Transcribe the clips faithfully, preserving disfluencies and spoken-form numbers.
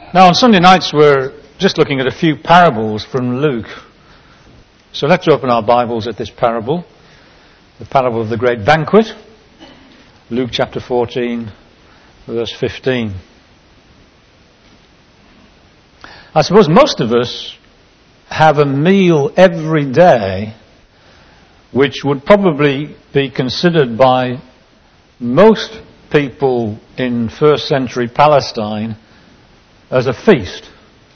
Now, on Sunday nights, we're just looking at a few parables from Luke. So let's open our Bibles at this parable, the parable of the great banquet, Luke chapter fourteen, verse fifteen. I suppose most of us have a meal every day which would probably be considered by most people in first century Palestine as a feast.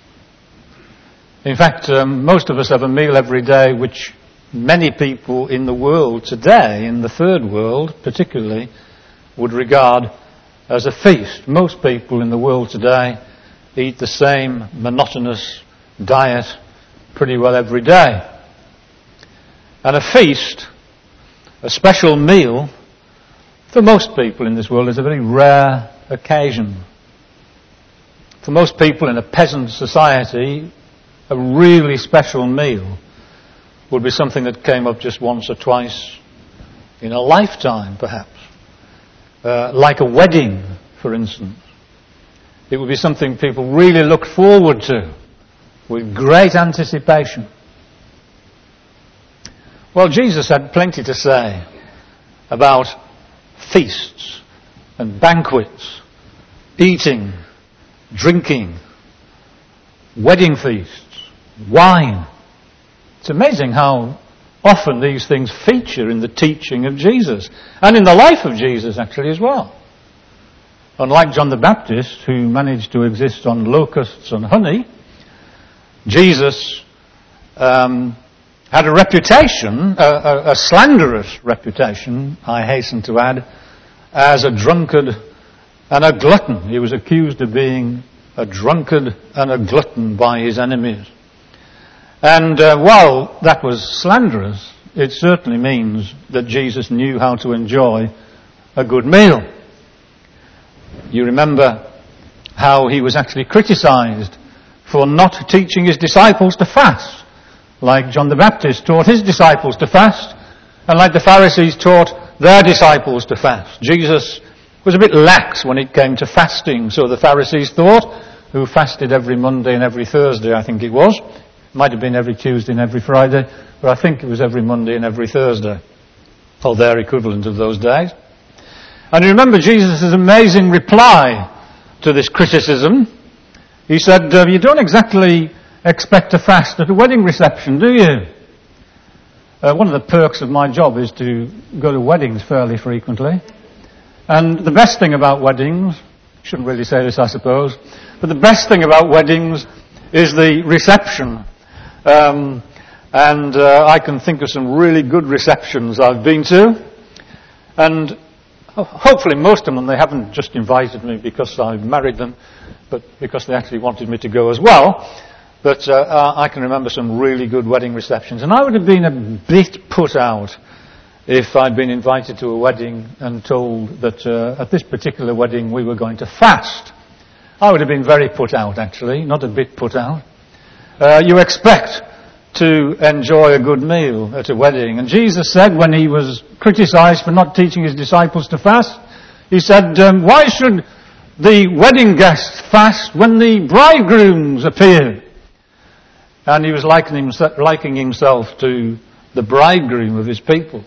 In fact, um, most of us have a meal every day which many people in the world today, in the third world particularly, would regard as a feast. Most people in the world today eat the same monotonous diet pretty well every day. And a feast, a special meal, for most people in this world is a very rare occasion. For most people in a peasant society, a really special meal would be something that came up just once or twice in a lifetime, perhaps. Uh, like a wedding, for instance. It would be something people really looked forward to with great anticipation. Well, Jesus had plenty to say about feasts and banquets, eating, drinking, wedding feasts, wine. It's amazing how often these things feature in the teaching of Jesus and in the life of Jesus actually as well. Unlike John the Baptist, who managed to exist on locusts and honey, Jesus um, had a reputation, a, a, a slanderous reputation, I hasten to add, as a drunkard and a glutton. He was accused of being a drunkard and a glutton by his enemies. And uh, while that was slanderous, it certainly means that Jesus knew how to enjoy a good meal. You remember how he was actually criticised for not teaching his disciples to fast, like John the Baptist taught his disciples to fast, and like the Pharisees taught their disciples to fast. Jesus was a bit lax when it came to fasting, so the Pharisees thought, who fasted every Monday and every Thursday, I think it was. Might have been every Tuesday and every Friday, but I think it was every Monday and every Thursday, or their equivalent of those days. And you remember Jesus' amazing reply to this criticism. He said, uh, you don't exactly expect to fast at a wedding reception, do you? Uh, one of the perks of my job is to go to weddings fairly frequently. And the best thing about weddings, shouldn't really say this I suppose, but the best thing about weddings is the reception. Um, and uh, I can think of some really good receptions I've been to. And hopefully most of them, they haven't just invited me because I married them, but because they actually wanted me to go as well. But uh, I can remember some really good wedding receptions. And I would have been a bit put out if I'd been invited to a wedding and told that uh, at this particular wedding we were going to fast. I would have been very put out, actually, not a bit put out. Uh, you expect to enjoy a good meal at a wedding. And Jesus said, when he was criticised for not teaching his disciples to fast, he said, um, why should the wedding guests fast when the bridegrooms appear? And he was likening himself, likening himself to the bridegroom of his people.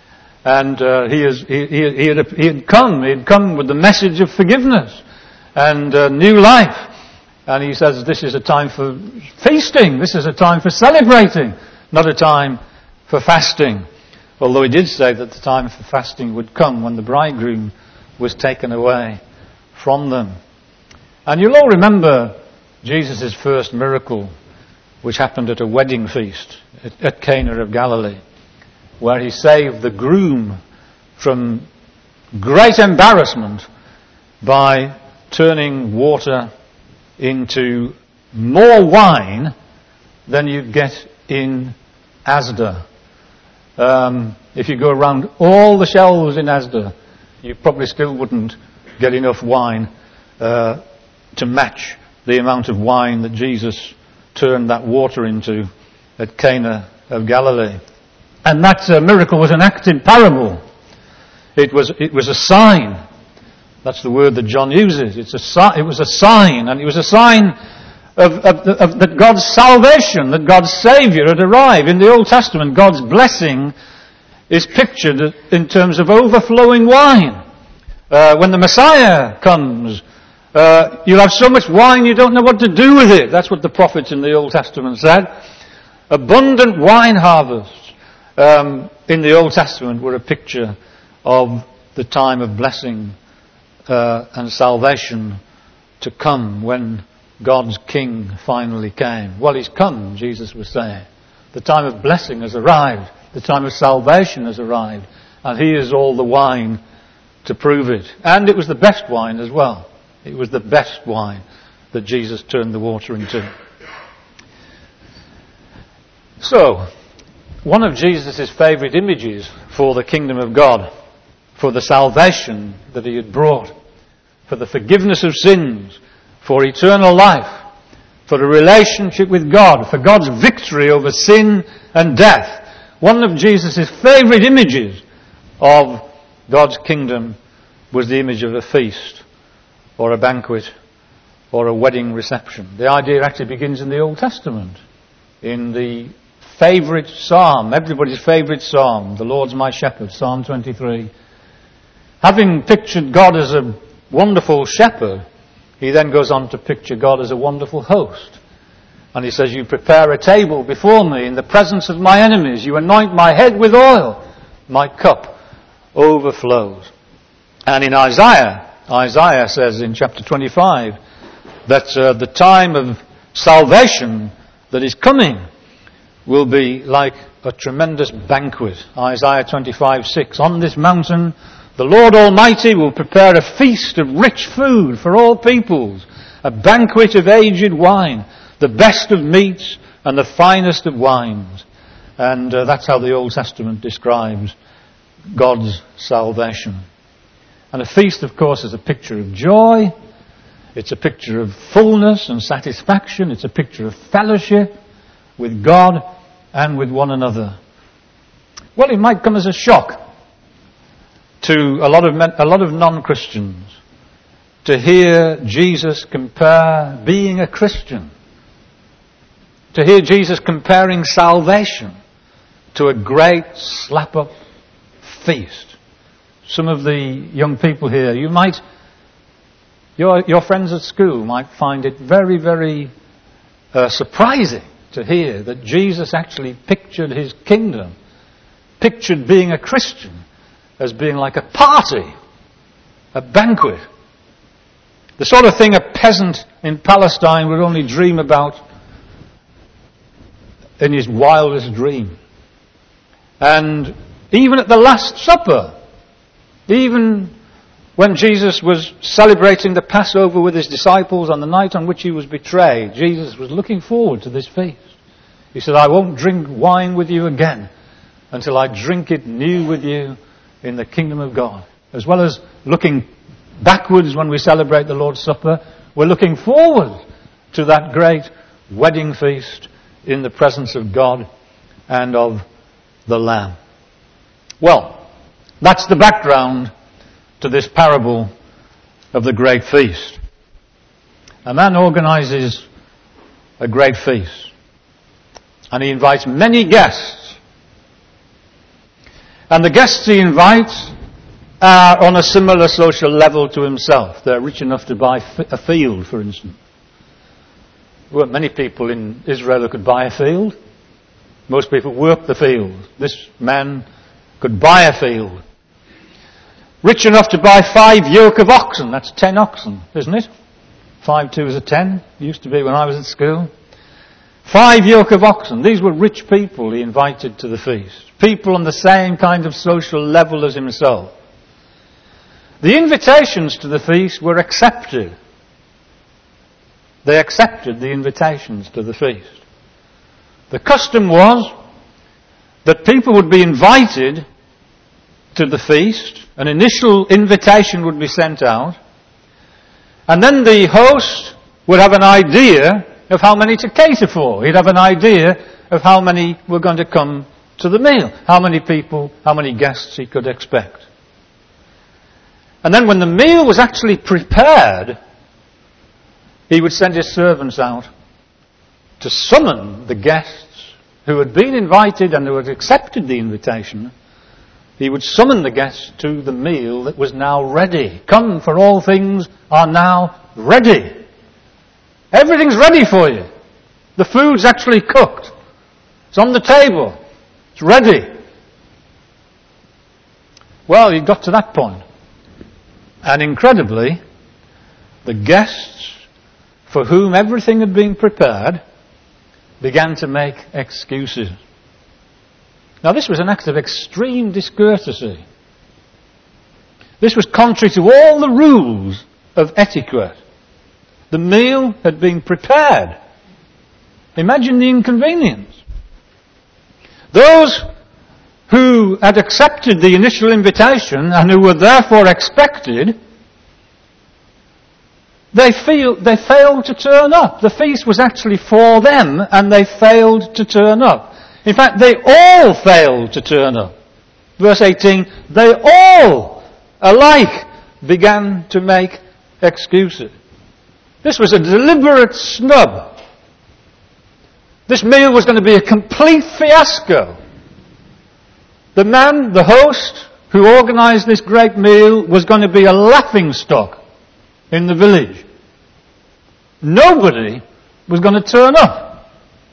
And uh, he, is, he, he, he, had, he had come, he had come with the message of forgiveness and uh, new life. And he says this is a time for feasting, this is a time for celebrating, not a time for fasting. Although he did say that the time for fasting would come when the bridegroom was taken away from them. And you'll all remember Jesus' first miracle, which happened at a wedding feast at, at Cana of Galilee, where he saved the groom from great embarrassment by turning water into more wine than you'd get in Asda. Um, if you go around all the shelves in Asda, you probably still wouldn't get enough wine uh, to match the amount of wine that Jesus turned that water into at Cana of Galilee. And that uh, miracle was an acted parable. It was, it was a sign That's the word that John uses. It's a si- it was a sign, and it was a sign of, of, of, of that God's salvation, that God's Saviour had arrived. In the Old Testament, God's blessing is pictured in terms of overflowing wine. Uh, when the Messiah comes, uh, you'll have so much wine you don't know what to do with it. That's what the prophets in the Old Testament said. Abundant wine harvests um, in the Old Testament were a picture of the time of blessing uh, and salvation to come when God's King finally came. Well, he's come, Jesus was saying. The time of blessing has arrived. The time of salvation has arrived. And he is all the wine to prove it. And it was the best wine as well. It was the best wine that Jesus turned the water into. So, one of Jesus' favourite images for the kingdom of God, for the salvation that he had brought, for the forgiveness of sins, for eternal life, for a relationship with God, for God's victory over sin and death. One of Jesus' favourite images of God's kingdom was the image of a feast, or a banquet, or a wedding reception. The idea actually begins in the Old Testament, in the favourite psalm, everybody's favourite psalm, the Lord's my shepherd, Psalm twenty-three. Having pictured God as a wonderful shepherd, he then goes on to picture God as a wonderful host. And he says, you prepare a table before me in the presence of my enemies. You anoint my head with oil. My cup overflows. And in Isaiah, Isaiah says in chapter twenty-five that uh, the time of salvation that is coming will be like a tremendous banquet. Isaiah twenty-five six. On this mountain the Lord Almighty will prepare a feast of rich food for all peoples, a banquet of aged wine, the best of meats and the finest of wines. And uh, that's how the Old Testament describes God's salvation. And a feast, of course, is a picture of joy. It's a picture of fullness and satisfaction. It's a picture of fellowship with God and with one another. Well, it might come as a shock to a lot of men, a lot of non-Christians to hear Jesus compare being a Christian, to hear Jesus comparing salvation to a great slap-up feast. Some of the young people here, you might, your your friends at school might find it very, very uh, surprising to hear that Jesus actually pictured his kingdom, pictured being a Christian as being like a party, a banquet. The sort of thing a peasant in Palestine would only dream about in his wildest dream. And even at the Last Supper, even when Jesus was celebrating the Passover with his disciples on the night on which he was betrayed, Jesus was looking forward to this feast. He said, I won't drink wine with you again until I drink it new with you in the kingdom of God. As well as looking backwards when we celebrate the Lord's Supper, we're looking forward to that great wedding feast in the presence of God and of the Lamb. Well, that's the background to this parable of the great feast. A man organizes a great feast, and he invites many guests. And the guests he invites are on a similar social level to himself. They're rich enough to buy a field, for instance. There weren't many people in Israel who could buy a field. Most people worked the field. This man could buy a field. Rich enough to buy five yoke of oxen. That's ten oxen, isn't it? Five two is a ten. It used to be when I was at school. Five yoke of oxen. These were rich people he invited to the feast. People on the same kind of social level as himself. The invitations to the feast were accepted. They accepted the invitations to the feast. The custom was that people would be invited to the feast. An initial invitation would be sent out. And then the host would have an idea of how many to cater for. He'd have an idea of how many were going to come to the meal. How many people, how many guests he could expect. And then when the meal was actually prepared, he would send his servants out to summon the guests who had been invited and who had accepted the invitation. He would summon the guests to the meal that was now ready. Come, for all things are now ready. Everything's ready for you. The food's actually cooked. It's on the table. It's ready. Well, he got to that point. And incredibly, the guests for whom everything had been prepared began to make excuses. Now, this was an act of extreme discourtesy. This was contrary to all the rules of etiquette. The meal had been prepared. Imagine the inconvenience. Those who had accepted the initial invitation and who were therefore expected, they, feel, they failed to turn up. The feast was actually for them and they failed to turn up. In fact, they all failed to turn up. Verse eighteen, they all alike began to make excuses. This was a deliberate snub. This meal was going to be a complete fiasco. The man, the host, who organised this great meal was going to be a laughingstock in the village. Nobody was going to turn up.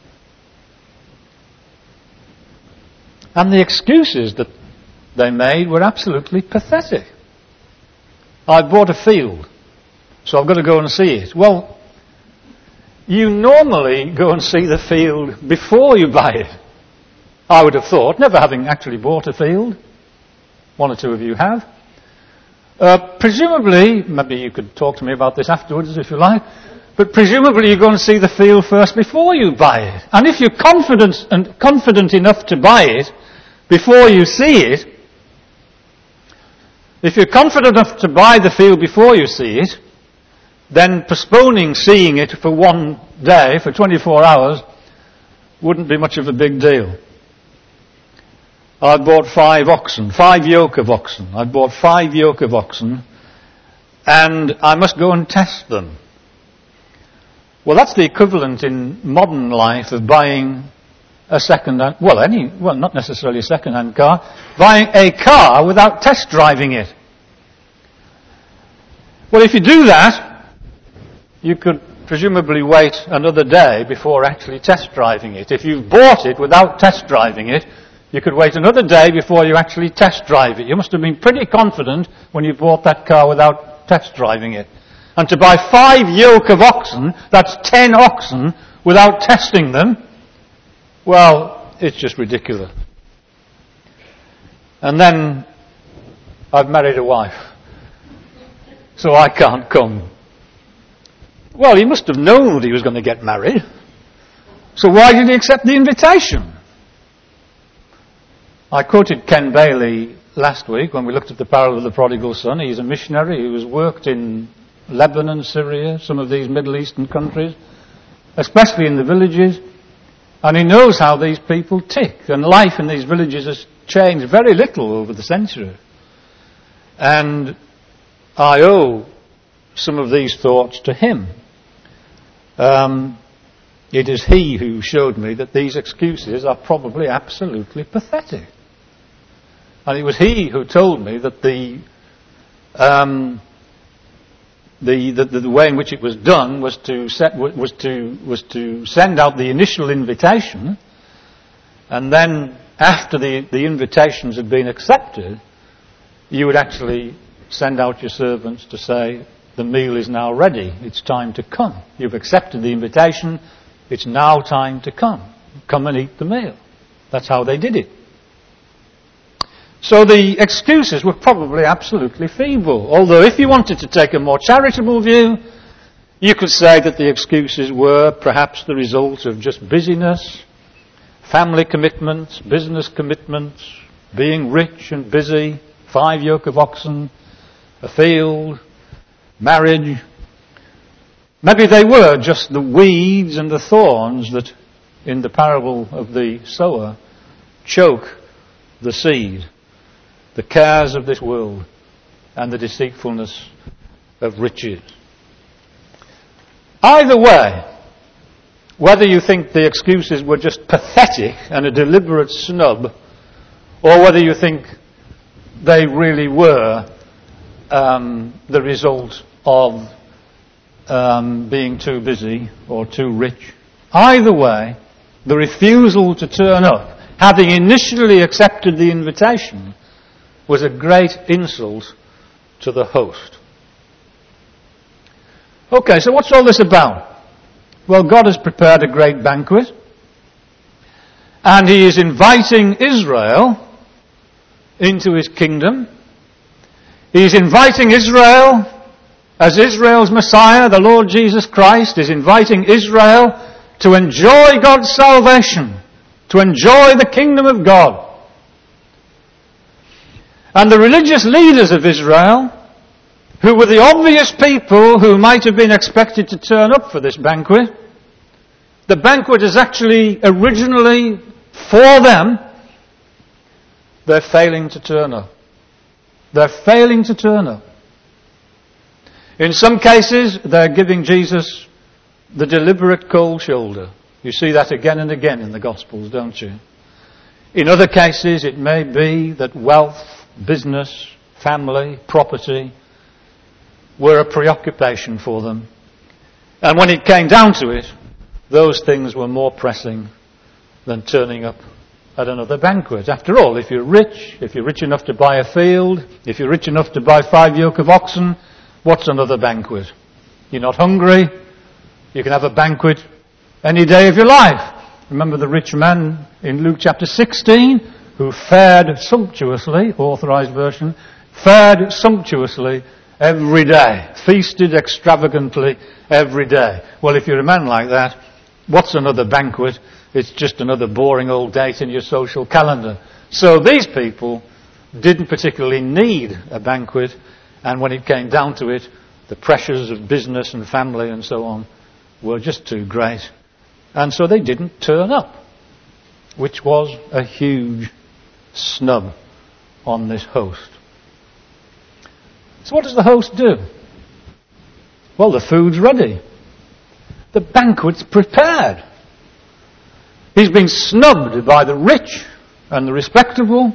And the excuses that they made were absolutely pathetic. I bought a field, so I've got to go and see it. Well, you normally go and see the field before you buy it. I would have thought, never having actually bought a field. One or two of you have. Uh, presumably, maybe you could talk to me about this afterwards if you like, but presumably you go and see the field first before you buy it. And if you're confident and confident enough to buy it before you see it, if you're confident enough to buy the field before you see it, then postponing seeing it for one day, for twenty-four hours, wouldn't be much of a big deal. I bought five oxen, five yoke of oxen. I bought five yoke of oxen, and I must go and test them. Well, that's the equivalent in modern life of buying a second-hand, well, any, well, not necessarily a second-hand car, buying a car without test driving it. Well, if you do that, you could presumably wait another day before actually test driving it. If you've bought it without test driving it, you could wait another day before you actually test drive it. You must have been pretty confident when you bought that car without test driving it. And to buy five yoke of oxen, that's ten oxen, without testing them, well, it's just ridiculous. And then I've married a wife, so I can't come. Well, he must have known that he was going to get married. So why did he accept the invitation? I quoted Ken Bailey last week when we looked at the parable of the prodigal son. He's a missionary who has worked in Lebanon, Syria, some of these Middle Eastern countries, especially in the villages. And he knows how these people tick. And life in these villages has changed very little over the century. And I owe some of these thoughts to him. Um, it is he who showed me that these excuses are probably absolutely pathetic. And it was he who told me that the, um, the, the, the way in which it was done was to, set, was, to, was to send out the initial invitation, and then after the, the invitations had been accepted, you would actually send out your servants to say, the meal is now ready, it's time to come. You've accepted the invitation, it's now time to come. Come and eat the meal. That's how they did it. So the excuses were probably absolutely feeble. Although if you wanted to take a more charitable view, you could say that the excuses were perhaps the result of just busyness, family commitments, business commitments, being rich and busy, five yoke of oxen, a field, marriage. Maybe they were just the weeds and the thorns that, in the parable of the sower, choke the seed. The cares of this world and the deceitfulness of riches. Either way, whether you think the excuses were just pathetic and a deliberate snub, or whether you think they really were um, the result of um, being too busy or too rich, either way, the refusal to turn up, having initially accepted the invitation, was a great insult to the host. Okay, so what's all this about? Well, God has prepared a great banquet, and He is inviting Israel into His kingdom. He is inviting Israel, as Israel's Messiah, the Lord Jesus Christ, is inviting Israel to enjoy God's salvation, to enjoy the kingdom of God. And the religious leaders of Israel, who were the obvious people who might have been expected to turn up for this banquet, the banquet is actually originally for them. They're failing to turn up. They're failing to turn up. In some cases, they're giving Jesus the deliberate cold shoulder. You see that again and again in the Gospels, don't you? In other cases, it may be that wealth, business, family, property were a preoccupation for them. And when it came down to it, those things were more pressing than turning up at another banquet. After all, if you're rich, if you're rich enough to buy a field, if you're rich enough to buy five yoke of oxen, what's another banquet? You're not hungry. You can have a banquet any day of your life. Remember the rich man in Luke chapter sixteen who fared sumptuously, authorized version, fared sumptuously every day, feasted extravagantly every day. Well, if you're a man like that, what's another banquet? It's just another boring old date in your social calendar. So these people didn't particularly need a banquet, and when it came down to it, the pressures of business and family and so on were just too great. And so they didn't turn up, which was a huge snub on this host. So what does the host do? Well, the food's ready. The banquet's prepared. He's been snubbed by the rich and the respectable.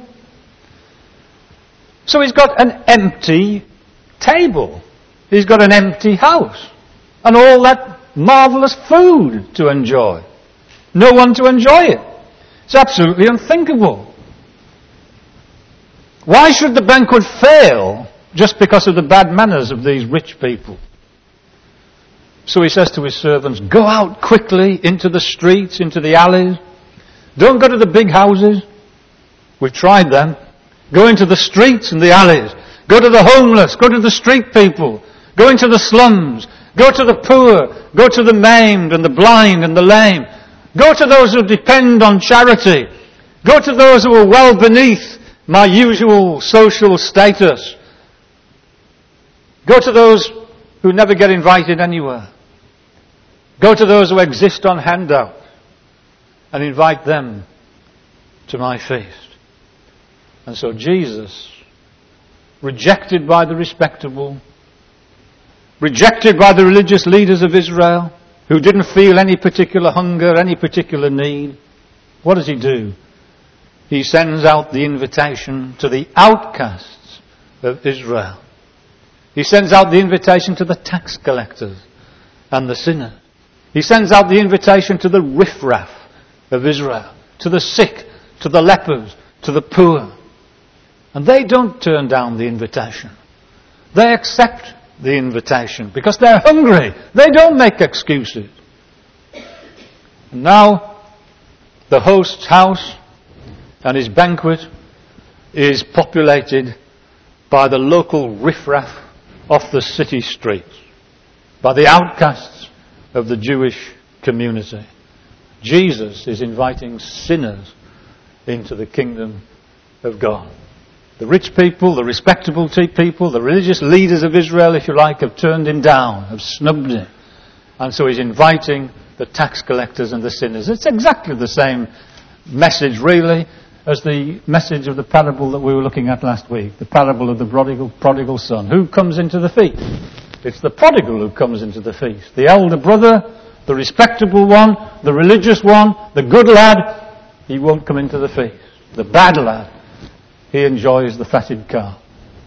So he's got an empty table. He's got an empty house. And all that marvellous food to enjoy. No one to enjoy it. It's absolutely unthinkable. Why should the banquet fail just because of the bad manners of these rich people? So he says to his servants, go out quickly into the streets, into the alleys. Don't go to the big houses. We've tried them. Go into the streets and the alleys. Go to the homeless. Go to the street people. Go into the slums. Go to the poor. Go to the maimed and the blind and the lame. Go to those who depend on charity. Go to those who are well beneath my usual social status. Go to those who never get invited anywhere. Go to those who exist on handout and invite them to my feast. And so Jesus, rejected by the respectable, rejected by the religious leaders of Israel, who didn't feel any particular hunger, any particular need, what does he do? He sends out the invitation to the outcasts of Israel. He sends out the invitation to the tax collectors and the sinners. He sends out the invitation to the riffraff of Israel, to the sick, to the lepers, to the poor. And they don't turn down the invitation. They accept the invitation because they're hungry. They don't make excuses. And now the host's house and his banquet is populated by the local riffraff off the city streets, by the outcasts of the Jewish community. Jesus is inviting sinners into the kingdom of God. The rich people, the respectable people, the religious leaders of Israel, if you like, have turned him down, have snubbed him. And so he's inviting the tax collectors and the sinners. It's exactly the same message, really, as the message of the parable that we were looking at last week, the parable of the prodigal, prodigal son. Who comes into the feast? It's the prodigal who comes into the feast. The elder brother, the respectable one, the religious one, the good lad, he won't come into the feast. The bad lad, he enjoys the fatted calf.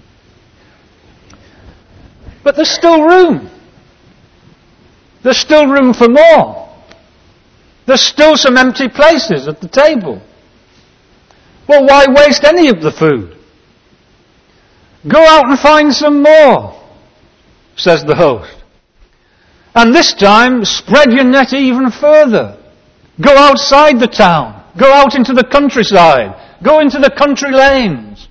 But there's still room. There's still room for more. There's still some empty places at the table. Well, why waste any of the food? Go out and find some more, says the host. And this time, spread your net even further. Go outside the town. Go out into the countryside. Go into the country lanes.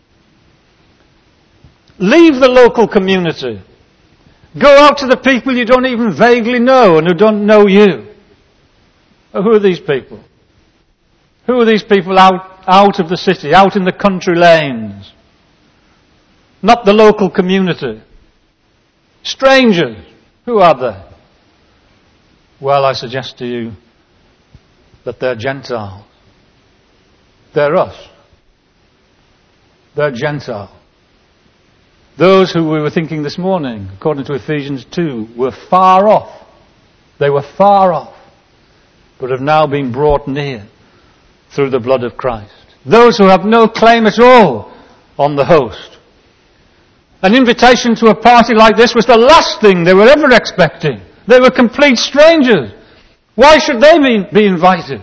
Leave the local community. Go out to the people you don't even vaguely know and who don't know you. Who are these people? Who are these people out, out of the city, out in the country lanes? Not the local community. Strangers. Who are they? Well, I suggest to you that they're Gentiles. They're us. They're Gentiles. Those who we were thinking this morning, according to Ephesians two, were far off. They were far off, but have now been brought near through the blood of Christ. Those who have no claim at all on the host. An invitation to a party like this was the last thing they were ever expecting. They were complete strangers. Why should they be, be invited?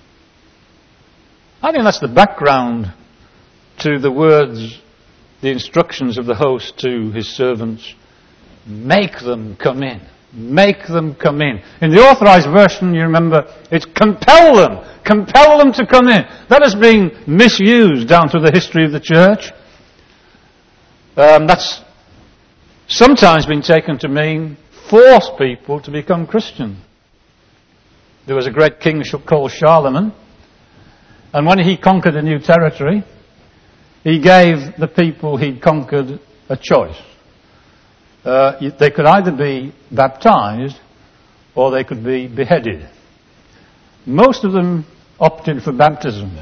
I think that's the background to the words, the instructions of the host to his servants. Make them come in. Make them come in. In the authorized version, you remember, it's compel them. Compel them to come in. That has been misused down through the history of the church. Um, that's sometimes been taken to mean force people to become Christian. There was a great king called Charlemagne, and when he conquered a new territory, he gave the people he'd conquered a choice. Uh, they could either be baptized or they could be beheaded. Most of them opted for baptism.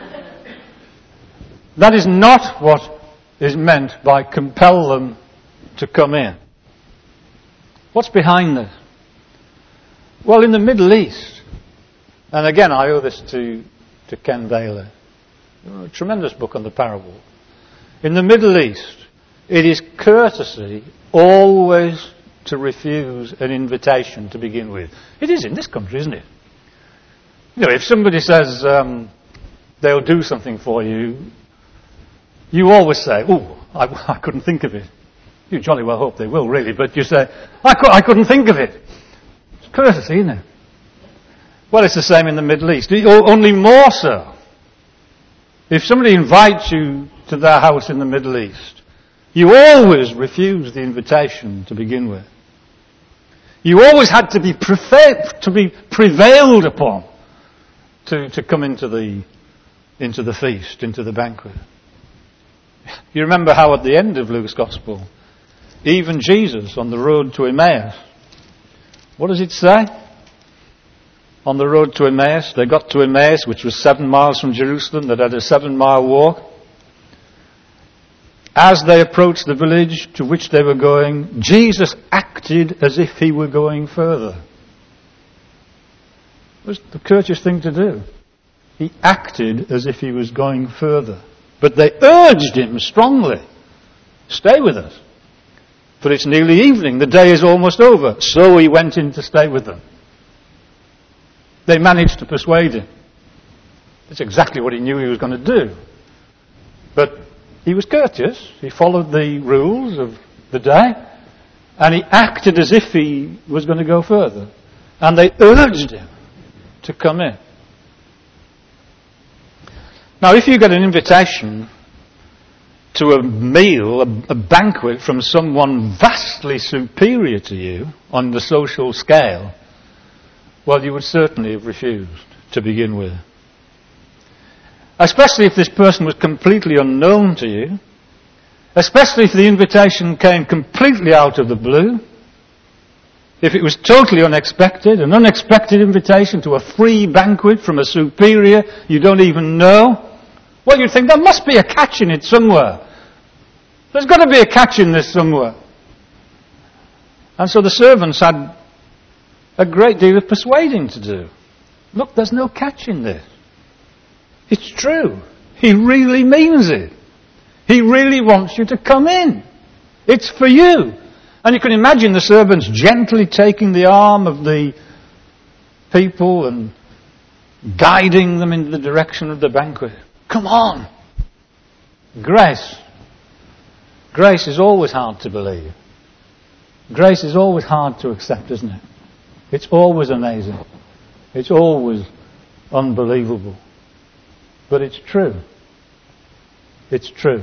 That is not what is meant by compel them to come in. What's behind this? Well, in the Middle East, and again I owe this to, to Ken Bailey, a tremendous book on the parable. In the Middle East, it is courtesy always to refuse an invitation to begin with. It is in this country, isn't it? You know, if somebody says um, they'll do something for you, you always say, oh, I, I couldn't think of it. You jolly well hope they will, really, but you say, I, cu- I couldn't think of it. It's courtesy, isn't it? Well, it's the same in the Middle East, only more so. If somebody invites you to their house in the Middle East, you always refuse the invitation to begin with. You always had to be, prefa- to be prevailed upon to, to come into the, into the feast, into the banquet. You remember how at the end of Luke's Gospel, even Jesus on the road to Emmaus, what does it say? On the road to Emmaus, they got to Emmaus, which was seven miles from Jerusalem. They had a seven mile walk. As they approached the village to which they were going, Jesus acted as if he were going further. It was the courteous thing to do. He acted as if he was going further. But they urged him strongly, stay with us. For it's nearly evening, the day is almost over. So he went in to stay with them. They managed to persuade him. That's exactly what he knew he was going to do. But he was courteous. He followed the rules of the day. And he acted as if he was going to go further. And they urged him to come in. Now, if you get an invitation to a meal, a, a banquet from someone vastly superior to you on the social scale, well, you would certainly have refused to begin with. Especially if this person was completely unknown to you. Especially if the invitation came completely out of the blue. If it was totally unexpected, an unexpected invitation to a free banquet from a superior you don't even know. Well, you'd think there must be a catch in it somewhere. There's got to be a catch in this somewhere. And so the servants had a great deal of persuading to do. Look, there's no catch in this. It's true. He really means it. He really wants you to come in. It's for you. And you can imagine the servants gently taking the arm of the people and guiding them in the direction of the banquet. Come on. Grace. Grace is always hard to believe. Grace is always hard to accept, isn't it? It's always amazing. It's always unbelievable. But it's true. It's true.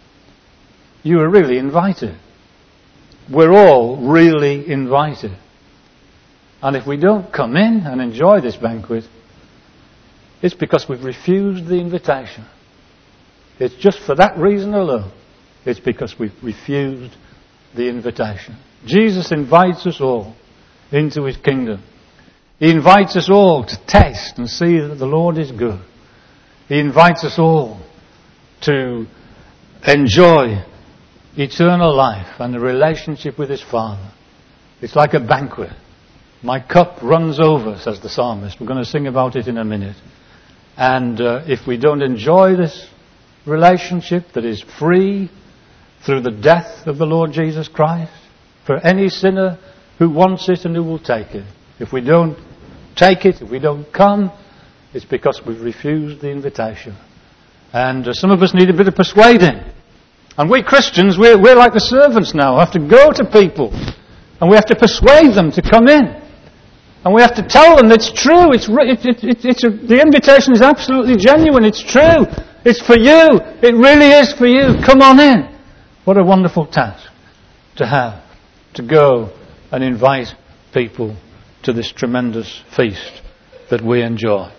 You are really invited. We're all really invited. And if we don't come in and enjoy this banquet, it's because we've refused the invitation. It's just for that reason alone. It's because we've refused the invitation. Jesus invites us all into his kingdom. He invites us all to taste and see that the Lord is good. He invites us all to enjoy eternal life and a relationship with his Father. It's like a banquet. My cup runs over, says the psalmist. We're going to sing about it in a minute. And uh, if we don't enjoy this relationship that is free through the death of the Lord Jesus Christ, for any sinner who wants it and who will take it, if we don't take it, if we don't come, it's because we've refused the invitation. And uh, some of us need a bit of persuading. And we Christians, we're, we're like the servants now. We have to go to people and we have to persuade them to come in. And we have to tell them it's true. It's, it, it, it, it's a, the invitation is absolutely genuine. It's true. It's for you. It really is for you. Come on in. What a wonderful task to have, to go and invite people to this tremendous feast that we enjoy.